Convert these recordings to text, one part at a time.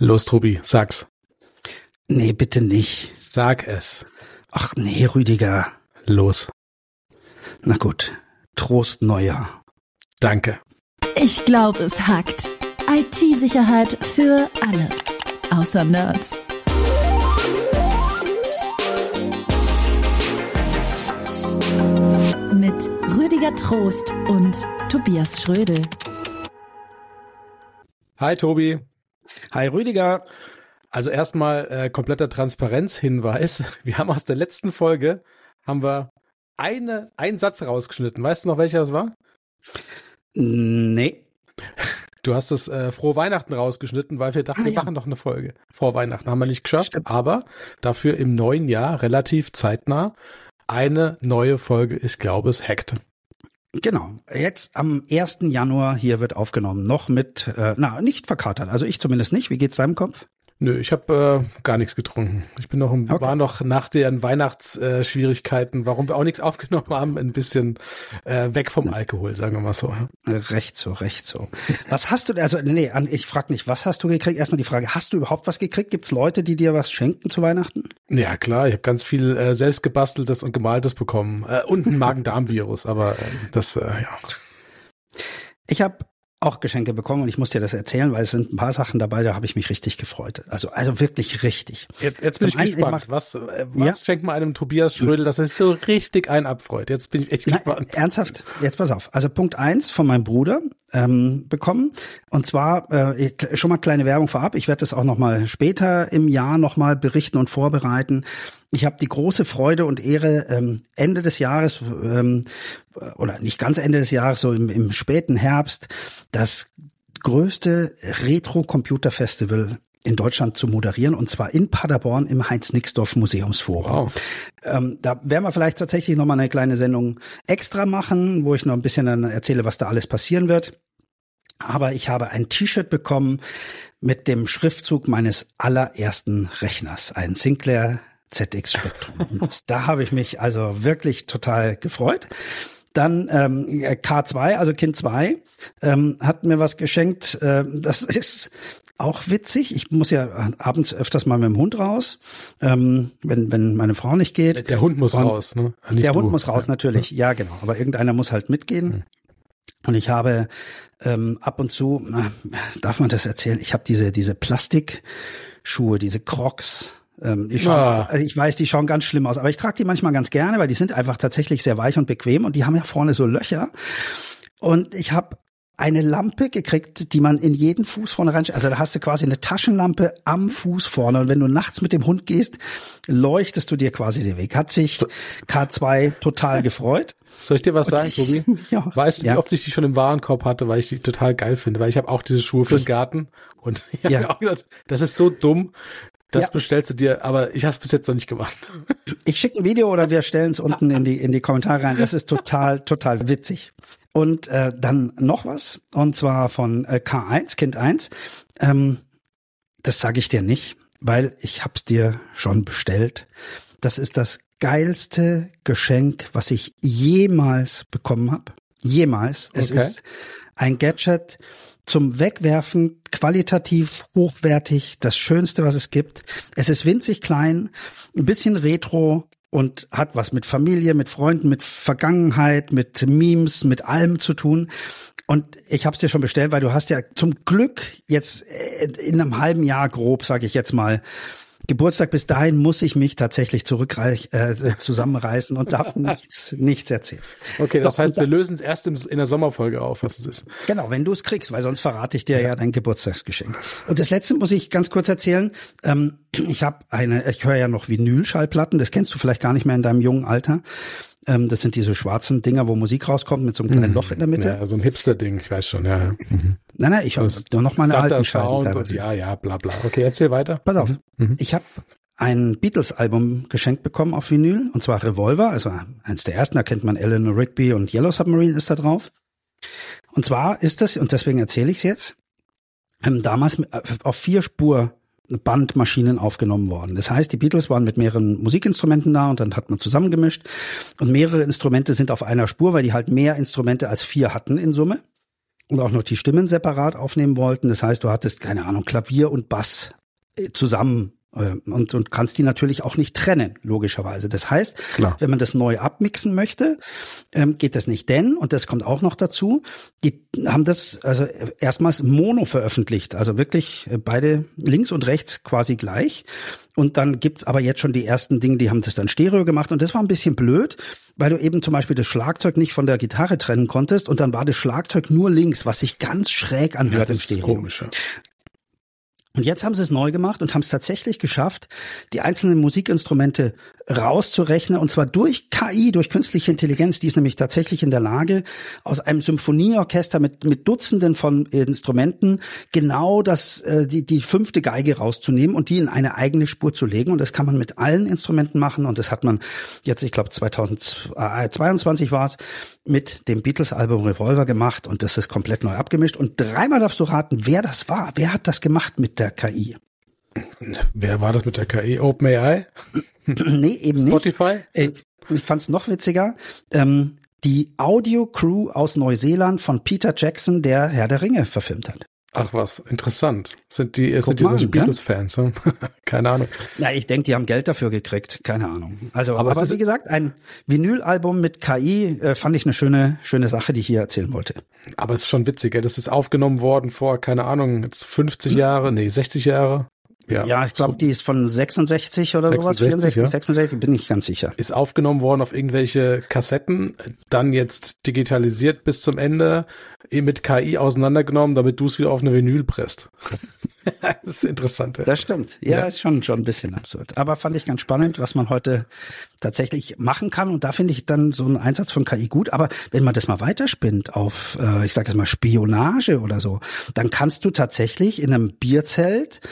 Los, Tobi, sag's. Nee, bitte nicht. Sag es. Ach nee, Rüdiger. Los. Na gut. Trost Neujahr. Danke. Ich glaube, es hackt. IT-Sicherheit für alle. Außer Nerds. Mit Rüdiger Trost und Tobias Schrödel. Hi, Tobi. Hi, Rüdiger. Also erstmal kompletter Transparenzhinweis. Wir haben aus der letzten Folge einen Satz rausgeschnitten. Weißt du noch, welcher das war? Nee. Du hast das Frohe Weihnachten rausgeschnitten, weil wir dachten, wir machen noch eine Folge. Vor Weihnachten haben wir nicht geschafft, Stimmt. Aber dafür im neuen Jahr relativ zeitnah eine neue Folge, ich glaube, es hackt. Genau. Jetzt am 1. Januar hier wird aufgenommen. Noch mit, nicht verkatert. Also ich zumindest nicht. Wie geht's deinem Kopf? Nö, ich habe gar nichts getrunken. Ich bin war noch nach den Weihnachtsschwierigkeiten, warum wir auch nichts aufgenommen haben, ein bisschen weg vom Alkohol, sagen wir mal so. Recht so. Was hast du, ich frage nicht, was hast du gekriegt? Erstmal die Frage, hast du überhaupt was gekriegt? Gibt's Leute, die dir was schenken zu Weihnachten? Ja, klar, ich habe ganz viel selbst gebasteltes und gemaltes bekommen. Und ein Magen-Darm-Virus, aber ja. Ich habe auch Geschenke bekommen und ich muss dir das erzählen, weil es sind ein paar Sachen dabei, da habe ich mich richtig gefreut. Also wirklich richtig. Jetzt bin ich gespannt. Was schenkt man einem Tobias Schrödel, dass er sich so richtig einen abfreut? Jetzt bin ich echt gespannt. Ernsthaft? Jetzt pass auf. Also Punkt 1 von meinem Bruder bekommen. Und zwar schon mal kleine Werbung vorab. Ich werde das auch noch mal später im Jahr noch mal berichten und vorbereiten. Ich habe die große Freude und Ehre, Ende des Jahres oder nicht ganz Ende des Jahres, so im späten Herbst, das größte Retro-Computer-Festival in Deutschland zu moderieren, und zwar in Paderborn im Heinz-Nixdorf-Museumsforum. Wow. Da werden wir vielleicht tatsächlich noch mal eine kleine Sendung extra machen, wo ich noch ein bisschen dann erzähle, was da alles passieren wird. Aber ich habe ein T-Shirt bekommen mit dem Schriftzug meines allerersten Rechners, ein Sinclair ZX Spectrum. Und da habe ich mich also wirklich total gefreut. Dann K2, also Kind 2, hat mir was geschenkt. Das ist auch witzig. Ich muss ja abends öfters mal mit dem Hund raus, wenn meine Frau nicht geht. Der Hund muss raus, ne? Nicht der du. Hund muss raus, natürlich. Ja, genau. Aber irgendeiner muss halt mitgehen. Und ich habe ab und zu, darf man das erzählen? Ich habe diese Plastikschuhe, diese Crocs. Ich weiß, die schauen ganz schlimm aus, aber ich trage die manchmal ganz gerne, weil die sind einfach tatsächlich sehr weich und bequem und die haben ja vorne so Löcher. Und ich habe eine Lampe gekriegt, die man in jeden Fuß vorne rein, also da hast du quasi eine Taschenlampe am Fuß vorne, und wenn du nachts mit dem Hund gehst, leuchtest du dir quasi den Weg. Hat sich K2 total gefreut. Soll ich dir was sagen, Tobi? Ja. Weißt du, wie oft ich die schon im Warenkorb hatte, weil ich die total geil finde, weil ich habe auch diese Schuhe für den Garten und ich habe mir auch gedacht, das ist so dumm. Das bestellst du dir, aber ich habe es bis jetzt noch nicht gemacht. Ich schicke ein Video oder wir stellen es unten in die Kommentare rein. Das ist total witzig. Und dann noch was, und zwar von K1, Kind 1. Das sage ich dir nicht, weil ich hab's dir schon bestellt. Das ist das geilste Geschenk, was ich jemals bekommen habe. Jemals. Es ist ein Gadget zum Wegwerfen, qualitativ hochwertig, das Schönste, was es gibt. Es ist winzig klein, ein bisschen retro und hat was mit Familie, mit Freunden, mit Vergangenheit, mit Memes, mit allem zu tun. Und ich habe es dir schon bestellt, weil du hast ja zum Glück jetzt in einem halben Jahr grob, sage ich jetzt mal, Geburtstag. Bis dahin muss ich mich tatsächlich zusammenreißen und darf nichts erzählen. Okay, das heißt, wir lösen es erst in der Sommerfolge auf, was es ist. Genau, wenn du es kriegst, weil sonst verrate ich dir ja dein Geburtstagsgeschenk. Und das letzte muss ich ganz kurz erzählen. Ich höre ja noch Vinyl-Schallplatten, das kennst du vielleicht gar nicht mehr in deinem jungen Alter. Das sind diese schwarzen Dinger, wo Musik rauskommt mit so einem kleinen Loch in der Mitte. Ja, so ein Hipster-Ding, ich weiß schon, ja. Nein, ich habe nur noch meine alten Schallplatten. Bla bla. Okay, erzähl weiter. Pass auf, ich habe ein Beatles-Album geschenkt bekommen auf Vinyl, und zwar Revolver, also eins der ersten, da kennt man Eleanor Rigby und Yellow Submarine ist da drauf. Und zwar ist das, und deswegen erzähle ich es jetzt, damals auf 4-Spur Bandmaschinen aufgenommen worden. Das heißt, die Beatles waren mit mehreren Musikinstrumenten da und dann hat man zusammengemischt, und mehrere Instrumente sind auf einer Spur, weil die halt mehr Instrumente als 4 hatten in Summe. und auch noch die Stimmen separat aufnehmen wollten. Das heißt, du hattest, keine Ahnung, Klavier und Bass zusammen und kannst die natürlich auch nicht trennen, logischerweise. Das heißt, klar, wenn man das neu abmixen möchte, geht das nicht, denn, und das kommt auch noch dazu, die haben das also erstmals mono veröffentlicht, also wirklich beide links und rechts quasi gleich. Und dann gibt's aber jetzt schon die ersten Dinge, die haben das dann Stereo gemacht. Und das war ein bisschen blöd, weil du eben zum Beispiel das Schlagzeug nicht von der Gitarre trennen konntest. Und dann war das Schlagzeug nur links, was sich ganz schräg anhört im Stereo. Komisch, ja. Und jetzt haben sie es neu gemacht und haben es tatsächlich geschafft, die einzelnen Musikinstrumente rauszurechnen, und zwar durch KI, durch künstliche Intelligenz. Die ist nämlich tatsächlich in der Lage, aus einem Symphonieorchester mit Dutzenden von Instrumenten genau die 5. Geige rauszunehmen und die in eine eigene Spur zu legen. Und das kann man mit allen Instrumenten machen. Und das hat man jetzt, ich glaube 2022 war es, mit dem Beatles-Album Revolver gemacht. Und das ist komplett neu abgemischt. Und dreimal darfst du raten, wer das war. Wer hat das gemacht mit der KI? Wer war das mit der KI? OpenAI? Nee, eben nicht. Spotify? Ich fand's noch witziger. Die Audio-Crew aus Neuseeland von Peter Jackson, der Herr der Ringe verfilmt hat. Ach was, interessant. Sind die solche Beatles-Fans? Hm? Keine Ahnung. Na, ich denke, die haben Geld dafür gekriegt. Keine Ahnung. Also, aber wie gesagt, ein Vinylalbum mit KI fand ich eine schöne Sache, die ich hier erzählen wollte. Aber es ist schon witzig, das ist aufgenommen worden vor, keine Ahnung, jetzt 50 Jahre, 60 Jahre. Ja, ich glaube, die ist von 66 oder 66, sowas, 64, ja. 66, bin ich ganz sicher. Ist aufgenommen worden auf irgendwelche Kassetten, dann jetzt digitalisiert bis zum Ende, mit KI auseinandergenommen, damit du es wieder auf eine Vinyl presst. Das ist interessant. Ja. Das stimmt. Ja, ist schon ein bisschen absurd. Aber fand ich ganz spannend, was man heute tatsächlich machen kann. Und da finde ich dann so einen Einsatz von KI gut. Aber wenn man das mal weiterspinnt auf, ich sage jetzt mal Spionage oder so, dann kannst du tatsächlich in einem Bierzelt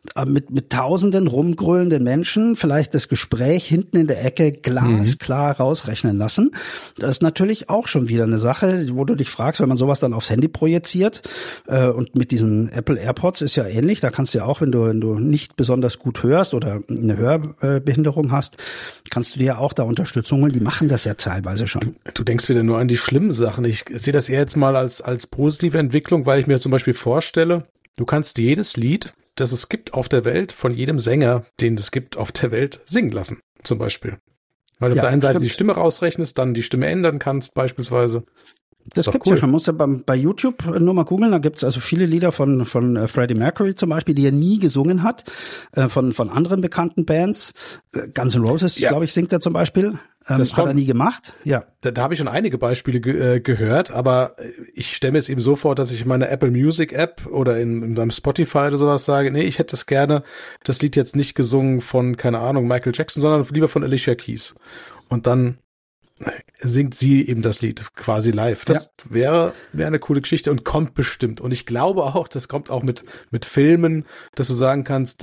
mit tausenden rumgrölenden Menschen vielleicht das Gespräch hinten in der Ecke glasklar rausrechnen lassen. Das ist natürlich auch schon wieder eine Sache, wo du dich fragst, wenn man sowas dann aufs Handy projiziert, und mit diesen Apple AirPods ist ja ähnlich, da kannst du ja auch, wenn du nicht besonders gut hörst oder eine Hörbehinderung hast, kannst du dir ja auch da Unterstützung holen, die machen das ja teilweise schon. Du denkst wieder nur an die schlimmen Sachen. Ich sehe das eher jetzt mal als positive Entwicklung, weil ich mir zum Beispiel vorstelle, du kannst jedes Lied, das es gibt auf der Welt, von jedem Sänger, den es gibt auf der Welt, singen lassen, zum Beispiel. Weil du auf der einen Seite die Stimme rausrechnest, dann die Stimme ändern kannst, beispielsweise. Das gibt's cool. Ja schon. Musst du bei YouTube nur mal googeln. Da gibt's also viele Lieder von Freddie Mercury zum Beispiel, die er nie gesungen hat, von anderen bekannten Bands. Guns N' Roses, glaube ich, singt er zum Beispiel. Das hat er nie gemacht. Ja. Da habe ich schon einige Beispiele gehört, aber ich stelle mir es eben so vor, dass ich in meiner Apple Music App oder in meinem Spotify oder sowas sage, nee, ich hätte das gerne, das Lied jetzt nicht gesungen von, keine Ahnung, Michael Jackson, sondern lieber von Alicia Keys. Und dann singt sie eben das Lied quasi live. Das wäre eine coole Geschichte und kommt bestimmt. Und ich glaube auch, das kommt auch mit Filmen, dass du sagen kannst,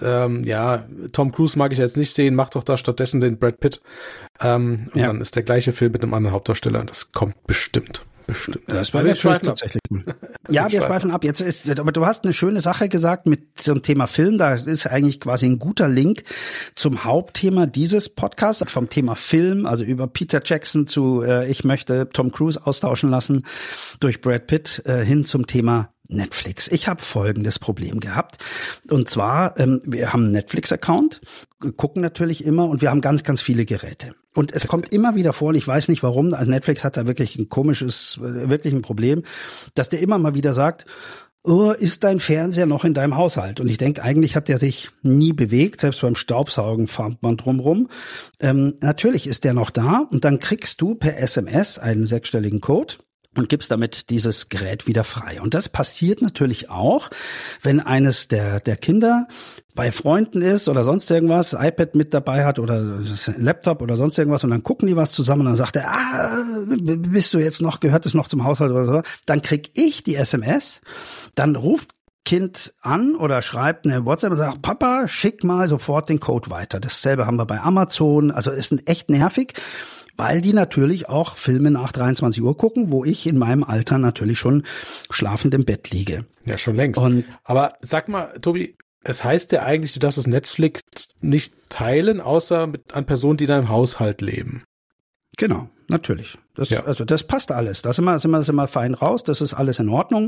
Tom Cruise mag ich jetzt nicht sehen, mach doch da stattdessen den Brad Pitt. Und dann ist der gleiche Film mit einem anderen Hauptdarsteller. Das kommt bestimmt. Das war natürlich tatsächlich cool. Ja, wir schweifen ab. Aber du hast eine schöne Sache gesagt mit zum Thema Film. Da ist eigentlich quasi ein guter Link zum Hauptthema dieses Podcasts, vom Thema Film, also über Peter Jackson zu ich möchte Tom Cruise austauschen lassen durch Brad Pitt hin zum Thema Netflix. Ich habe folgendes Problem gehabt. Und zwar, wir haben einen Netflix-Account, gucken natürlich immer und wir haben ganz, ganz viele Geräte. Und es kommt immer wieder vor, und ich weiß nicht warum, also Netflix hat da wirklich wirklich ein Problem, dass der immer mal wieder sagt, oh, ist dein Fernseher noch in deinem Haushalt? Und ich denke, eigentlich hat der sich nie bewegt, selbst beim Staubsaugen fahrt man drumrum. Natürlich ist der noch da und dann kriegst du per SMS einen 6-stelligen Code und gibst damit dieses Gerät wieder frei. Und das passiert natürlich auch, wenn eines der Kinder bei Freunden ist oder sonst irgendwas, iPad mit dabei hat oder Laptop oder sonst irgendwas und dann gucken die was zusammen und dann sagt er, gehört es noch zum Haushalt oder so, dann krieg ich die SMS, dann ruft Kind an oder schreibt eine WhatsApp und sagt, Papa, schick mal sofort den Code weiter. Dasselbe haben wir bei Amazon, also ist echt nervig, weil die natürlich auch Filme nach 23 Uhr gucken, wo ich in meinem Alter natürlich schon schlafend im Bett liege. Ja, schon längst. Aber sag mal, Tobi, es heißt ja eigentlich, du darfst das Netflix nicht teilen, außer an Personen, die in deinem Haushalt leben. Genau, natürlich. Also das passt alles. Da sind wir fein raus. Das ist alles in Ordnung.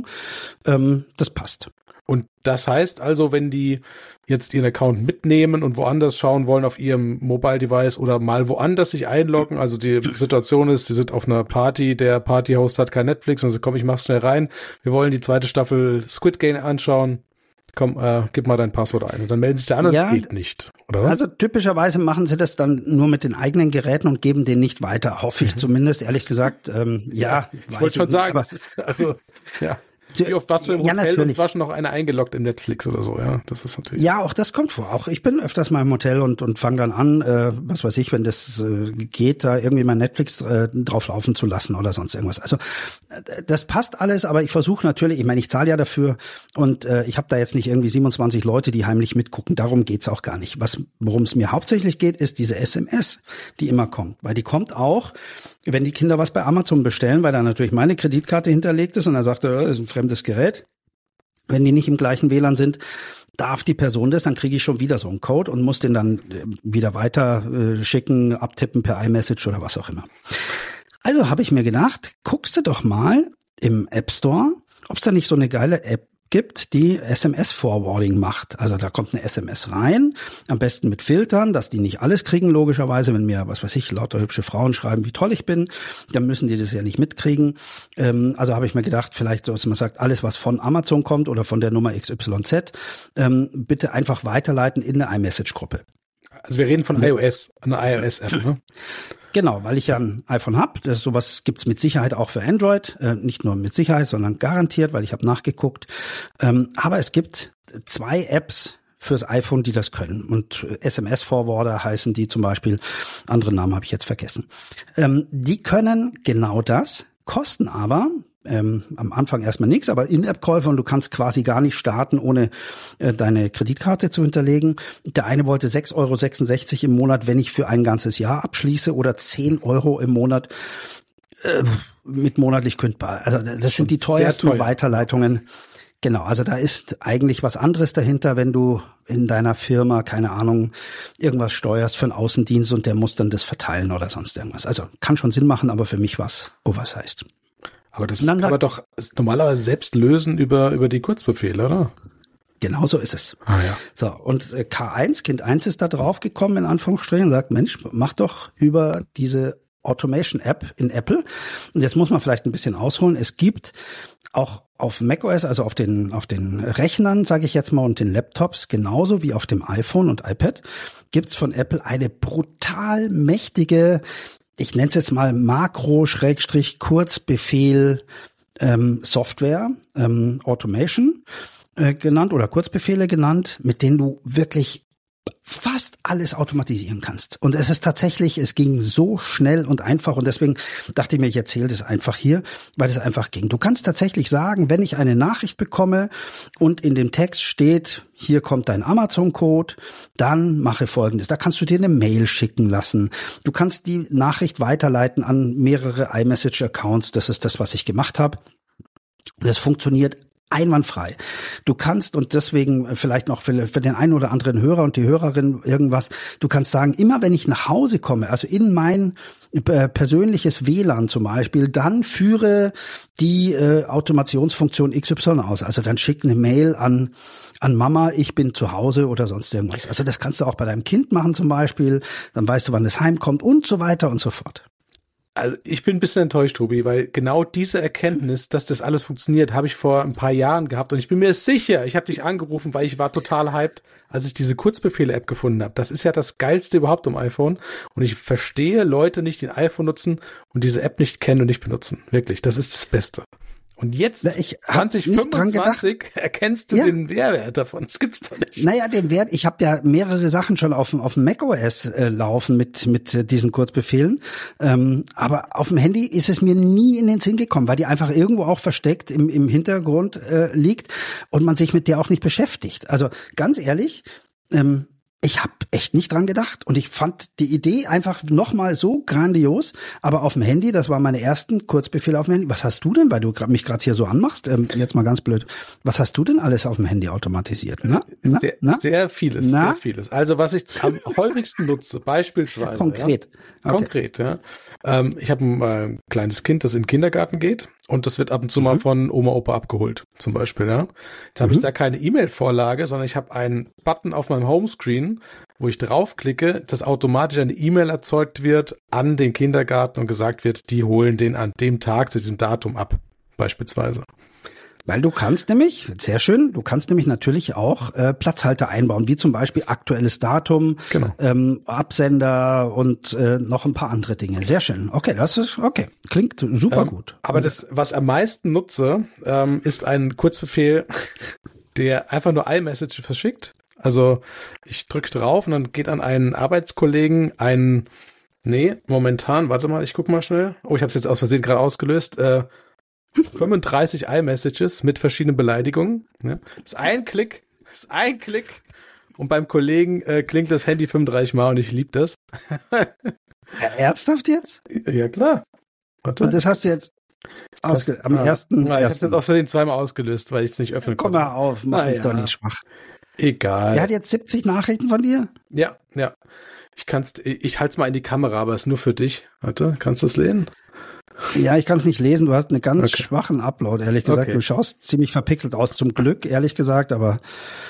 Das passt. Und das heißt also, wenn die jetzt ihren Account mitnehmen und woanders schauen wollen auf ihrem Mobile-Device oder mal woanders sich einloggen, also die Situation ist, sie sind auf einer Party, der Party-Host hat kein Netflix und so, komm, ich mach's schnell rein, wir wollen die zweite Staffel Squid Game anschauen, komm, gib mal dein Passwort ein und dann melden sich der andere, das geht nicht, oder was? Also typischerweise machen sie das dann nur mit den eigenen Geräten und geben den nicht weiter, hoffe ich zumindest, ehrlich gesagt, ich wollte schon sagen, aber also, ja. Wie oft warst du im Hotel und es war schon noch einer eingeloggt in Netflix oder so, ja, das ist natürlich. Ja, auch das kommt vor. Auch ich bin öfters mal im Hotel und fange dann an, was weiß ich, wenn das geht, da irgendwie mein Netflix drauflaufen zu lassen oder sonst irgendwas. Also das passt alles, aber ich versuche natürlich, ich meine, ich zahle ja dafür und ich habe da jetzt nicht irgendwie 27 Leute, die heimlich mitgucken. Darum geht's auch gar nicht. Worum es mir hauptsächlich geht, ist diese SMS, die immer kommt. Weil die kommt auch, wenn die Kinder was bei Amazon bestellen, weil da natürlich meine Kreditkarte hinterlegt ist und er sagt, das ist ein fremdes Gerät. Wenn die nicht im gleichen WLAN sind, darf die Person das, dann kriege ich schon wieder so einen Code und muss den dann wieder weiter schicken, abtippen per iMessage oder was auch immer. Also habe ich mir gedacht, guckst du doch mal im App Store, ob es da nicht so eine geile App gibt, die SMS-Forwarding macht. Also da kommt eine SMS rein, am besten mit Filtern, dass die nicht alles kriegen, logischerweise. Wenn mir, was weiß ich, lauter hübsche Frauen schreiben, wie toll ich bin, dann müssen die das ja nicht mitkriegen. Also habe ich mir gedacht, vielleicht, so dass man sagt, alles, was von Amazon kommt oder von der Nummer XYZ, bitte einfach weiterleiten in eine iMessage-Gruppe. Also wir reden von iOS, eine iOS-App, ne? Genau, weil ich ja ein iPhone habe. Sowas gibt's mit Sicherheit auch für Android. Nicht nur mit Sicherheit, sondern garantiert, weil ich habe nachgeguckt. Aber es gibt 2 Apps fürs iPhone, die das können. Und SMS-Forwarder heißen die zum Beispiel. Andere Namen habe ich jetzt vergessen. Die können genau das, kosten aber am Anfang erstmal nichts, aber In-App-Käufe und du kannst quasi gar nicht starten, ohne deine Kreditkarte zu hinterlegen. Der eine wollte 6,66 € im Monat, wenn ich für ein ganzes Jahr abschließe, oder 10 € im Monat mit monatlich kündbar. Also das sind die teuersten Weiterleitungen. Genau, also da ist eigentlich was anderes dahinter, wenn du in deiner Firma, keine Ahnung, irgendwas steuerst für einen Außendienst und der muss dann das verteilen oder sonst irgendwas. Also kann schon Sinn machen, aber für mich war's oversized. Aber das kann man doch normalerweise selbst lösen über die Kurzbefehle, oder? Genau so ist es. Ah, ja. So, und K1, Kind 1 ist da drauf gekommen, in Anführungsstrichen, und sagt, Mensch, mach doch über diese Automation-App in Apple. Und jetzt muss man vielleicht ein bisschen ausholen. Es gibt auch auf macOS, also auf den Rechnern, sage ich jetzt mal, und den Laptops, genauso wie auf dem iPhone und iPad, gibt's von Apple eine brutal mächtige, ich nenne es jetzt mal Makro-Kurzbefehl Software, Automation genannt oder Kurzbefehle genannt, mit denen du wirklich fast alles automatisieren kannst. Und es ging so schnell und einfach und deswegen dachte ich mir, ich erzähle das einfach hier, weil es einfach ging. Du kannst tatsächlich sagen, wenn ich eine Nachricht bekomme und in dem Text steht, hier kommt dein Amazon-Code, dann mache Folgendes. Da kannst du dir eine Mail schicken lassen. Du kannst die Nachricht weiterleiten an mehrere iMessage-Accounts. Das ist das, was ich gemacht habe. Das funktioniert einwandfrei. Du kannst, und deswegen vielleicht noch für den einen oder anderen Hörer und die Hörerin irgendwas, du kannst sagen, immer wenn ich nach Hause komme, also in mein persönliches WLAN zum Beispiel, dann führe die Automationsfunktion XY aus. Also dann schick eine Mail an Mama, ich bin zu Hause oder sonst irgendwas. Also das kannst du auch bei deinem Kind machen zum Beispiel. Dann weißt du, wann es heimkommt und so weiter und so fort. Also ich bin ein bisschen enttäuscht, Tobi, weil genau diese Erkenntnis, dass das alles funktioniert, habe ich vor ein paar Jahren gehabt und ich bin mir sicher, ich habe dich angerufen, weil ich war total hyped, als ich diese Kurzbefehle-App gefunden habe. Das ist ja das Geilste überhaupt am iPhone und ich verstehe Leute nicht, die ein iPhone nutzen und diese App nicht kennen und nicht benutzen. Wirklich, das ist das Beste. Und jetzt, 2025, erkennst du den Mehrwert davon. Das gibt's doch nicht. Naja, den Wert, ich habe ja mehrere Sachen schon auf dem macOS laufen mit diesen Kurzbefehlen. Aber auf dem Handy ist es mir nie in den Sinn gekommen, weil die einfach irgendwo auch versteckt im Hintergrund liegt und man sich mit der auch nicht beschäftigt. Also ganz ehrlich, Ich habe echt nicht dran gedacht und ich fand die Idee einfach nochmal so grandios, aber auf dem Handy, das waren meine ersten Kurzbefehle auf dem Handy. Was hast du denn, weil du mich gerade hier so anmachst, jetzt mal ganz blöd, was hast du denn alles auf dem Handy automatisiert? Sehr vieles. Also was ich am häufigsten nutze, beispielsweise. Konkret. Ja, okay. Konkret, ja. Ich habe ein kleines Kind, das in den Kindergarten geht. Und das wird ab und zu mal von Oma, Opa abgeholt, zum Beispiel, ja. Jetzt habe ich da keine E-Mail-Vorlage, sondern ich habe einen Button auf meinem Homescreen, wo ich draufklicke, dass automatisch eine E-Mail erzeugt wird an den Kindergarten und gesagt wird, die holen den an dem Tag zu diesem Datum ab, beispielsweise. Weil du kannst nämlich, sehr schön, du kannst nämlich natürlich auch Platzhalter einbauen, wie zum Beispiel aktuelles Datum, genau. Absender und noch ein paar andere Dinge. Sehr schön. Okay, das ist okay. Klingt super gut. Aber das, was am meisten nutze, ist ein Kurzbefehl, der einfach nur iMessage verschickt. Also ich drücke drauf und dann geht an einen Arbeitskollegen warte mal, ich guck mal schnell. Oh, ich habe es jetzt aus Versehen gerade ausgelöst. 35 iMessages mit verschiedenen Beleidigungen. Ja. Das ist ein Klick. Und beim Kollegen klingt das Handy 35 Mal und ich liebe das. Ja, ernsthaft jetzt? Ja, klar. Warte. Und das hast du jetzt am ersten. Ich habe es jetzt aus Versehen zweimal ausgelöst, weil ich es nicht öffnen konnte. Komm mal auf, mach mich doch nicht schwach. Egal. Der hat jetzt 70 Nachrichten von dir? Ja. Ich halte es mal in die Kamera, aber es ist nur für dich. Warte, kannst du es lesen? Ja, ich kann es nicht lesen. Du hast einen ganz schwachen Upload, ehrlich gesagt. Du schaust ziemlich verpixelt aus, zum Glück, ehrlich gesagt, aber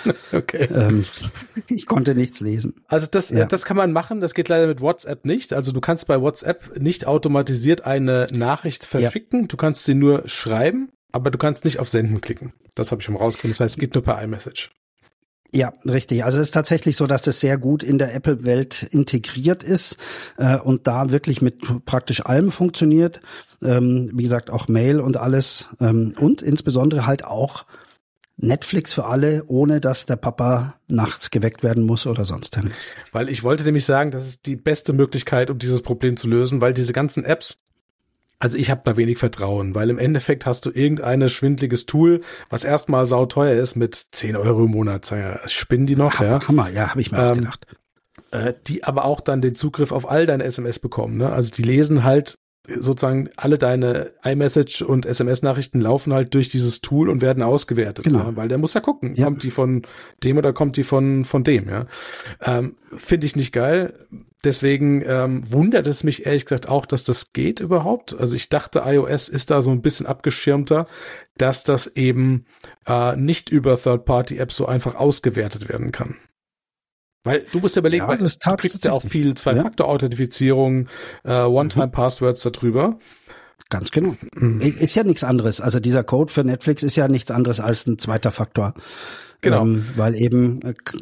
ich konnte nichts lesen. Also das kann man machen, das geht leider mit WhatsApp nicht. Also du kannst bei WhatsApp nicht automatisiert eine Nachricht verschicken, du kannst sie nur schreiben, aber du kannst nicht auf Senden klicken. Das habe ich schon rausgefunden. Das heißt, es geht nur per iMessage. Ja, richtig. Also es ist tatsächlich so, dass das sehr gut in der Apple-Welt integriert ist und da wirklich mit praktisch allem funktioniert. Wie gesagt, auch Mail und alles und insbesondere halt auch Netflix für alle, ohne dass der Papa nachts geweckt werden muss oder sonst irgendwas. Weil ich wollte nämlich sagen, das ist die beste Möglichkeit, um dieses Problem zu lösen, weil diese ganzen Apps, also ich habe da wenig Vertrauen, weil im Endeffekt hast du irgendein schwindeliges Tool, was erstmal sauteuer ist mit 10 Euro im Monat. Spinnen die noch? Hammer, ja, habe ich mir auch gedacht. Die aber auch dann den Zugriff auf all deine SMS bekommen. Ne? Also die lesen halt sozusagen alle deine iMessage und SMS-Nachrichten laufen halt durch dieses Tool und werden ausgewertet. Genau. Ja? Weil der muss ja gucken, kommt die von dem oder kommt die von dem. Ja, finde ich nicht geil. Deswegen wundert es mich ehrlich gesagt auch, dass das geht überhaupt. Also ich dachte, iOS ist da so ein bisschen abgeschirmter, dass das eben nicht über Third-Party-Apps so einfach ausgewertet werden kann. Weil du musst ja überlegen, weil du kriegst ja auch viel Zwei-Faktor-Authentifizierung, One-Time-Passwords darüber. Ganz genau. Ist ja nichts anderes. Also dieser Code für Netflix ist ja nichts anderes als ein zweiter Faktor. Genau. Weil eben,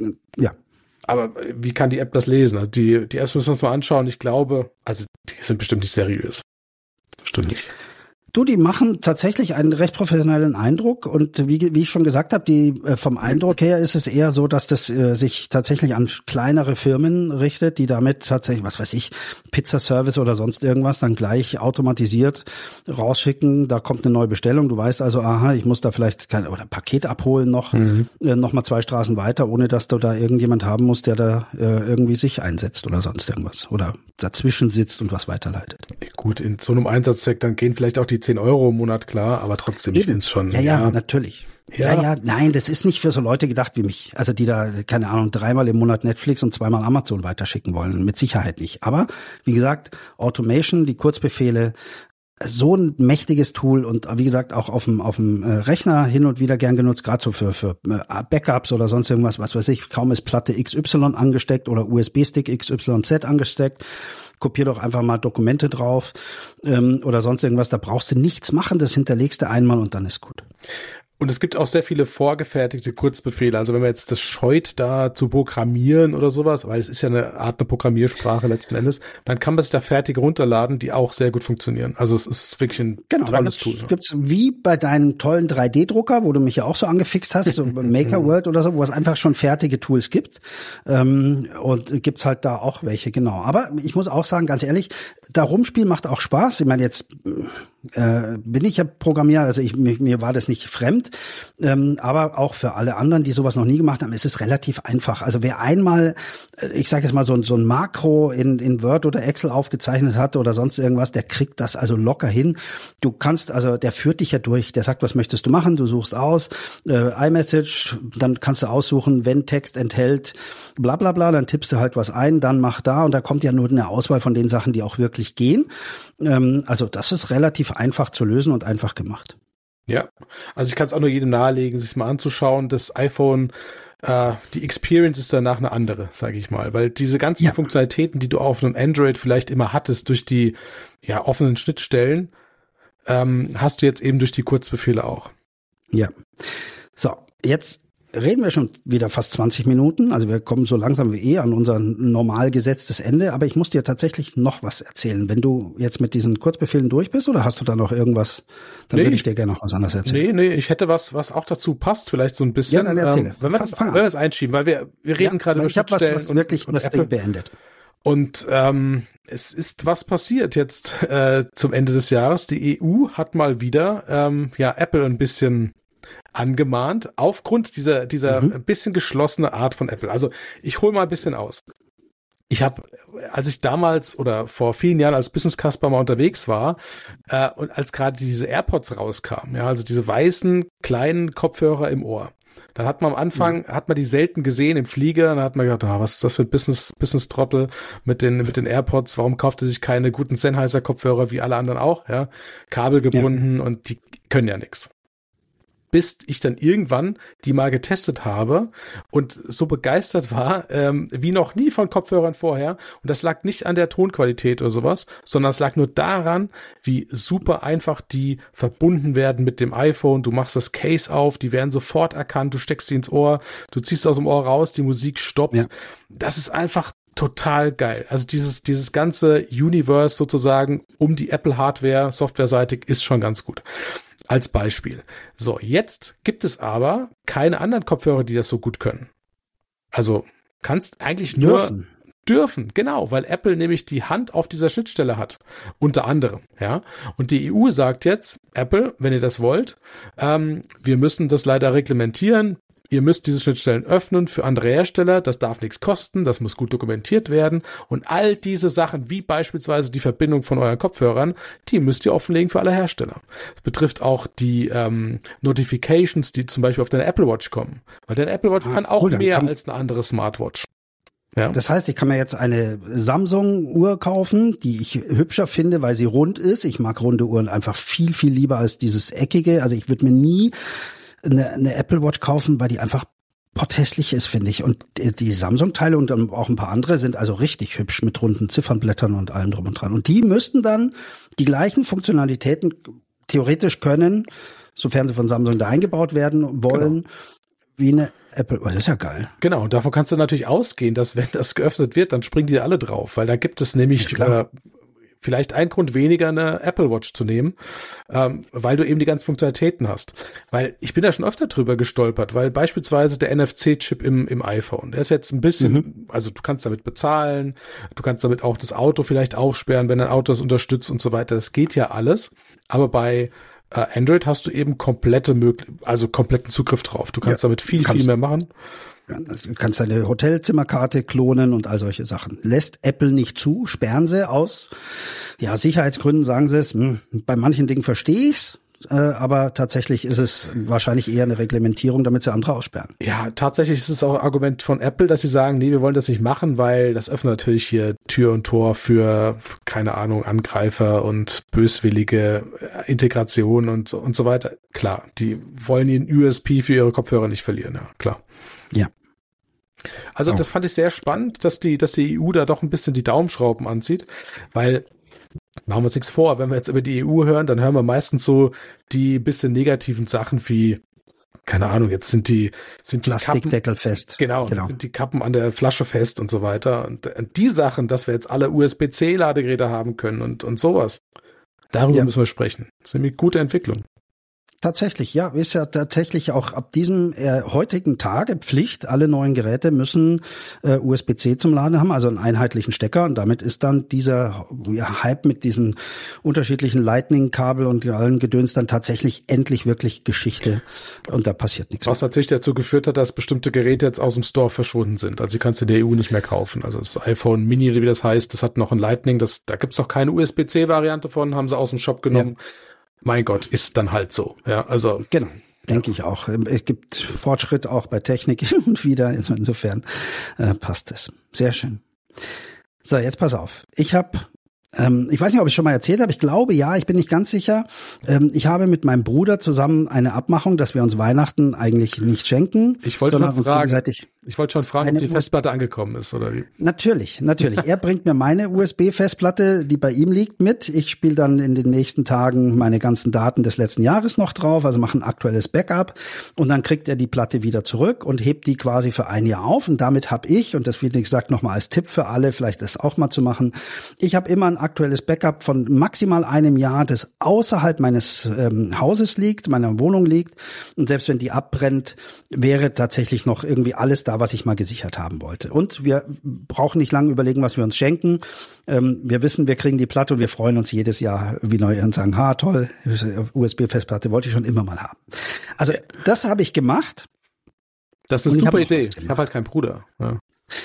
Aber wie kann die App das lesen? Also die Apps müssen wir uns mal anschauen. Ich glaube, also die sind bestimmt nicht seriös. Stimmt nicht. Du, die machen tatsächlich einen recht professionellen Eindruck und wie ich schon gesagt habe, die vom Eindruck her ist es eher so, dass das sich tatsächlich an kleinere Firmen richtet, die damit tatsächlich, was weiß ich, Pizzaservice oder sonst irgendwas dann gleich automatisiert rausschicken. Da kommt eine neue Bestellung. Du weißt also, ich muss da vielleicht oder Paket abholen noch mal 2 Straßen weiter, ohne dass du da irgendjemand haben musst, der da irgendwie sich einsetzt oder sonst irgendwas oder dazwischen sitzt und was weiterleitet. Gut, in so einem Einsatzzweck, dann gehen vielleicht auch die 10 Euro im Monat, klar, aber trotzdem, ich finde es schon. Ja, natürlich. Ja, nein, das ist nicht für so Leute gedacht wie mich. Also die da, keine Ahnung, 3-mal im Monat Netflix und 2-mal Amazon weiterschicken wollen. Mit Sicherheit nicht. Aber, wie gesagt, Automation, die Kurzbefehle, so ein mächtiges Tool und wie gesagt auch auf dem Rechner hin und wieder gern genutzt, gerade so für Backups oder sonst irgendwas, was weiß ich, kaum ist Platte XY angesteckt oder USB-Stick XYZ angesteckt, kopier doch einfach mal Dokumente drauf oder sonst irgendwas, da brauchst du nichts machen, das hinterlegst du einmal und dann ist gut. Und es gibt auch sehr viele vorgefertigte Kurzbefehle. Also wenn man jetzt das scheut, da zu programmieren oder sowas, weil es ist ja eine Programmiersprache letzten Endes, dann kann man sich da fertige runterladen, die auch sehr gut funktionieren. Also es ist wirklich ein tolles Tool. Gibt's wie bei deinen tollen 3D-Drucker, wo du mich ja auch so angefixt hast, so Maker World oder so, wo es einfach schon fertige Tools gibt. Und gibt's halt da auch welche, genau. Aber ich muss auch sagen, ganz ehrlich, da rumspielen macht auch Spaß. Ich meine, jetzt bin ich ja Programmierer, also mir war das nicht fremd, spannend. Aber auch für alle anderen, die sowas noch nie gemacht haben, ist es relativ einfach. Also wer einmal, ich sage jetzt mal, so ein Makro in Word oder Excel aufgezeichnet hat oder sonst irgendwas, der kriegt das also locker hin. Du kannst, also der führt dich ja durch, der sagt, was möchtest du machen, du suchst aus, iMessage, dann kannst du aussuchen, wenn Text enthält, bla bla bla, dann tippst du halt was ein, dann mach da und da kommt ja nur eine Auswahl von den Sachen, die auch wirklich gehen. Also das ist relativ einfach zu lösen und einfach gemacht. Ja, also ich kann es auch nur jedem nahelegen, sich mal anzuschauen. Das iPhone, die Experience ist danach eine andere, sage ich mal, weil diese ganzen Funktionalitäten, die du auf einem Android vielleicht immer hattest durch die offenen Schnittstellen, hast du jetzt eben durch die Kurzbefehle auch. Ja. So, jetzt reden wir schon wieder fast 20 Minuten. Also wir kommen so langsam wie an unser normal gesetztes Ende. Aber ich muss dir tatsächlich noch was erzählen. Wenn du jetzt mit diesen Kurzbefehlen durch bist oder hast du da noch irgendwas, dann würde ich dir gerne noch was anderes erzählen. Nee, ich hätte was auch dazu passt, vielleicht so ein bisschen. Ja, dann erzähle. Wenn wir das einschieben, weil wir reden gerade über Schnittstellen. Was wirklich das Ding beendet. Und es ist was passiert jetzt zum Ende des Jahres. Die EU hat mal wieder Apple ein bisschen angemahnt, aufgrund dieser ein bisschen geschlossene Art von Apple. Also ich hole mal ein bisschen aus. Ich habe, als ich damals oder vor vielen Jahren als Business Casper mal unterwegs war und als gerade diese AirPods rauskamen, also diese weißen kleinen Kopfhörer im Ohr, dann hat man am Anfang, hat man die selten gesehen im Flieger, dann hat man gedacht, was ist das für ein Business-Trottel mit den AirPods, warum kauft er sich keine guten Sennheiser-Kopfhörer wie alle anderen auch, kabelgebunden und die können ja nichts. Bis ich dann irgendwann die mal getestet habe und so begeistert war, wie noch nie von Kopfhörern vorher. Und das lag nicht an der Tonqualität oder sowas, sondern es lag nur daran, wie super einfach die verbunden werden mit dem iPhone. Du machst das Case auf, die werden sofort erkannt, du steckst sie ins Ohr, du ziehst aus dem Ohr raus, die Musik stoppt. Ja. Das ist einfach total geil. Also dieses ganze Universe sozusagen um die Apple-Hardware, softwareseitig, ist schon ganz gut. Als Beispiel. So, jetzt gibt es aber keine anderen Kopfhörer, die das so gut können. Also kannst eigentlich nur dürfen, genau, weil Apple nämlich die Hand auf dieser Schnittstelle hat, unter anderem, Und die EU sagt jetzt, Apple, wenn ihr das wollt, wir müssen das leider reglementieren. Ihr müsst diese Schnittstellen öffnen für andere Hersteller, das darf nichts kosten, das muss gut dokumentiert werden und all diese Sachen, wie beispielsweise die Verbindung von euren Kopfhörern, die müsst ihr offenlegen für alle Hersteller. Das betrifft auch die Notifications, die zum Beispiel auf deine Apple Watch kommen, weil deine Apple Watch kann auch mehr als eine andere Smartwatch. Ja. Das heißt, ich kann mir jetzt eine Samsung-Uhr kaufen, die ich hübscher finde, weil sie rund ist. Ich mag runde Uhren einfach viel, viel lieber als dieses eckige. Also ich würde mir nie eine Apple Watch kaufen, weil die einfach potthässlich ist, finde ich. Und die Samsung-Teile und auch ein paar andere sind also richtig hübsch mit runden Ziffernblättern und allem drum und dran. Und die müssten dann die gleichen Funktionalitäten theoretisch können, sofern sie von Samsung da eingebaut werden wollen, wie eine Apple. Oh, das ist ja geil. Genau, und davon kannst du natürlich ausgehen, dass wenn das geöffnet wird, dann springen die alle drauf, weil da gibt es nämlich vielleicht ein Grund weniger, eine Apple Watch zu nehmen, weil du eben die ganzen Funktionalitäten hast. Weil ich bin da schon öfter drüber gestolpert, weil beispielsweise der NFC-Chip im iPhone, der ist jetzt ein bisschen, also du kannst damit bezahlen, du kannst damit auch das Auto vielleicht aufsperren, wenn dein Auto das unterstützt und so weiter. Das geht ja alles, aber bei Android hast du eben kompletten Zugriff drauf. Du kannst damit viel mehr machen. Du kannst deine Hotelzimmerkarte klonen und all solche Sachen. Lässt Apple nicht zu, sperren sie aus. Ja, Sicherheitsgründen sagen sie es. Bei manchen Dingen verstehe ich's, aber tatsächlich ist es wahrscheinlich eher eine Reglementierung, damit sie andere aussperren. Ja, tatsächlich ist es auch ein Argument von Apple, dass sie sagen, nee, wir wollen das nicht machen, weil das öffnet natürlich hier Tür und Tor für, keine Ahnung, Angreifer und böswillige Integration und so weiter. Klar, die wollen ihren USP für ihre Kopfhörer nicht verlieren, ja, klar. Ja. Also das fand ich sehr spannend, dass die EU da doch ein bisschen die Daumenschrauben anzieht, weil, machen wir uns nichts vor, wenn wir jetzt über die EU hören, dann hören wir meistens so die bisschen negativen Sachen wie, keine Ahnung, jetzt sind die Plastikdeckel fest. Genau, sind die Kappen an der Flasche fest und so weiter. Und die Sachen, dass wir jetzt alle USB-C-Ladegeräte haben können und sowas, darüber müssen wir sprechen. Das ist nämlich gute Entwicklung. Tatsächlich, ja, ist ja tatsächlich auch ab diesem heutigen Tage Pflicht. Alle neuen Geräte müssen USB-C zum Laden haben, also einen einheitlichen Stecker. Und damit ist dann dieser Hype mit diesen unterschiedlichen Lightning-Kabel und allen Gedöns dann tatsächlich endlich wirklich Geschichte. Und da passiert nichts. Was natürlich dazu geführt hat, dass bestimmte Geräte jetzt aus dem Store verschwunden sind. Also die kannst du in der EU nicht mehr kaufen. Also das iPhone Mini, wie das heißt, das hat noch ein Lightning. Da gibt's noch keine USB-C-Variante von, haben sie aus dem Shop genommen. Ja. Mein Gott, ist dann halt so. Ja, also. Genau, denke ich auch. Es gibt Fortschritt auch bei Technik hin und wieder. Insofern passt es. Sehr schön. So, jetzt pass auf. Ich weiß nicht, ob ich schon mal erzählt habe. Ich glaube, ja, ich bin nicht ganz sicher. Ich habe mit meinem Bruder zusammen eine Abmachung, dass wir uns Weihnachten eigentlich nicht schenken. Ich wollte schon fragen, ob die Festplatte angekommen ist, oder wie? Natürlich. Er bringt mir meine USB-Festplatte, die bei ihm liegt, mit. Ich spiele dann in den nächsten Tagen meine ganzen Daten des letzten Jahres noch drauf, also mache ein aktuelles Backup. Und dann kriegt er die Platte wieder zurück und hebt die quasi für ein Jahr auf. Und damit habe ich, und das wie gesagt nochmal als Tipp für alle, vielleicht das auch mal zu machen, ich habe immer ein aktuelles Backup von maximal einem Jahr, das außerhalb meines Hauses liegt, meiner Wohnung liegt. Und selbst wenn die abbrennt, wäre tatsächlich noch irgendwie alles da, was ich mal gesichert haben wollte. Und wir brauchen nicht lange überlegen, was wir uns schenken. Wir wissen, wir kriegen die Platte und wir freuen uns jedes Jahr wie neu und sagen, toll, USB-Festplatte wollte ich schon immer mal haben. Also das habe ich gemacht. Das ist eine super Idee. Ich habe halt keinen Bruder. Ja.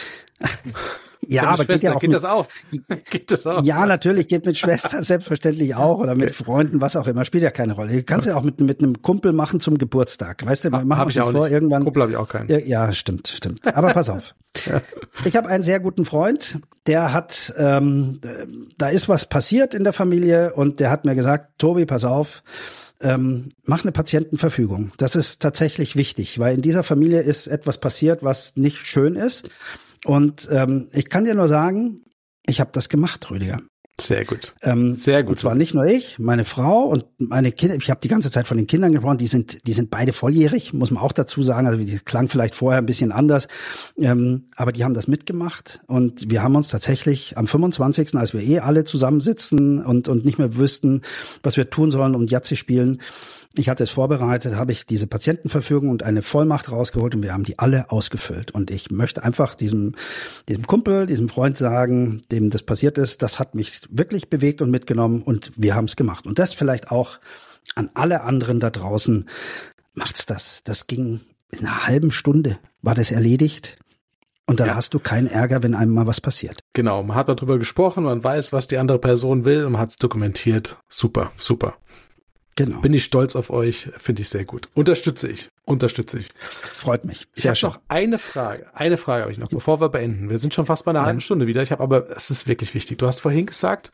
Ja, aber Schwester, geht das auch? Geht das auch? Ja, natürlich, geht mit Schwestern selbstverständlich auch oder mit Freunden, was auch immer, spielt ja keine Rolle. Du kannst ja auch mit einem Kumpel machen zum Geburtstag. Weißt du, machen wir uns vor, irgendwann. Kumpel habe ich auch keinen. Ja, stimmt. Aber pass auf. Ja. Ich habe einen sehr guten Freund, der hat, da ist was passiert in der Familie und der hat mir gesagt, Tobi, pass auf, mach eine Patientenverfügung. Das ist tatsächlich wichtig, weil in dieser Familie ist etwas passiert, was nicht schön ist. Und ich kann dir nur sagen, ich habe das gemacht, Rüdiger. Sehr gut. Sehr gut. Und zwar nicht nur ich, meine Frau und meine Kinder. Ich habe die ganze Zeit von den Kindern gesprochen. Die sind beide volljährig, muss man auch dazu sagen. Also die klang vielleicht vorher ein bisschen anders, aber die haben das mitgemacht. Und wir haben uns tatsächlich am 25., als wir alle zusammensitzen und nicht mehr wüssten, was wir tun sollen und Yahtzee spielen. Ich hatte es vorbereitet, habe ich diese Patientenverfügung und eine Vollmacht rausgeholt und wir haben die alle ausgefüllt. Und ich möchte einfach diesem Kumpel, diesem Freund sagen, dem das passiert ist, das hat mich wirklich bewegt und mitgenommen und wir haben es gemacht. Und das vielleicht auch an alle anderen da draußen. Macht's das. Das ging in einer halben Stunde, war das erledigt. Und dann hast du keinen Ärger, wenn einem mal was passiert. Genau, man hat darüber gesprochen, man weiß, was die andere Person will und man hat es dokumentiert. Super, super. Genau. Bin ich stolz auf euch, finde ich sehr gut. Unterstütze ich. Freut mich. Ich habe noch eine Frage habe ich noch, bevor wir beenden. Wir sind schon fast bei einer halben Stunde wieder. Aber es ist wirklich wichtig. Du hast vorhin gesagt,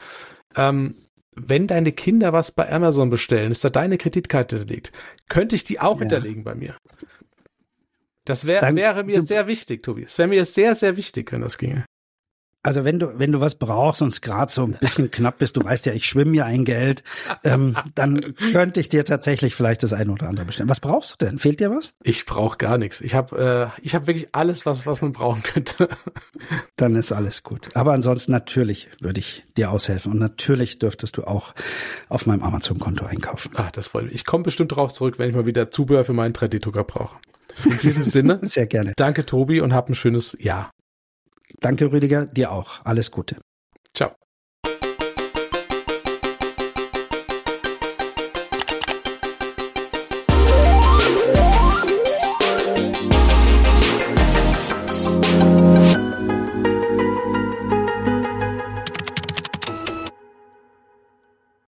wenn deine Kinder was bei Amazon bestellen, ist da deine Kreditkarte hinterlegt. Könnte ich die auch hinterlegen bei mir? Das wäre mir sehr wichtig, Tobi. Es wäre mir sehr, sehr wichtig, wenn das ginge. Also wenn du was brauchst und es gerade so ein bisschen knapp bist, du weißt ja, ich schwimme ja ein Geld, dann könnte ich dir tatsächlich vielleicht das eine oder andere bestellen. Was brauchst du denn? Fehlt dir was? Ich brauche gar nichts. Ich hab wirklich alles, was man brauchen könnte. Dann ist alles gut. Aber ansonsten natürlich würde ich dir aushelfen und natürlich dürftest du auch auf meinem Amazon-Konto einkaufen. Das freut mich. Ich komme bestimmt drauf zurück, wenn ich mal wieder Zubehör für meinen 3D-Drucker brauche. In diesem Sinne. Sehr gerne. Danke, Tobi, und hab ein schönes Jahr. Danke, Rüdiger, dir auch. Alles Gute. Ciao.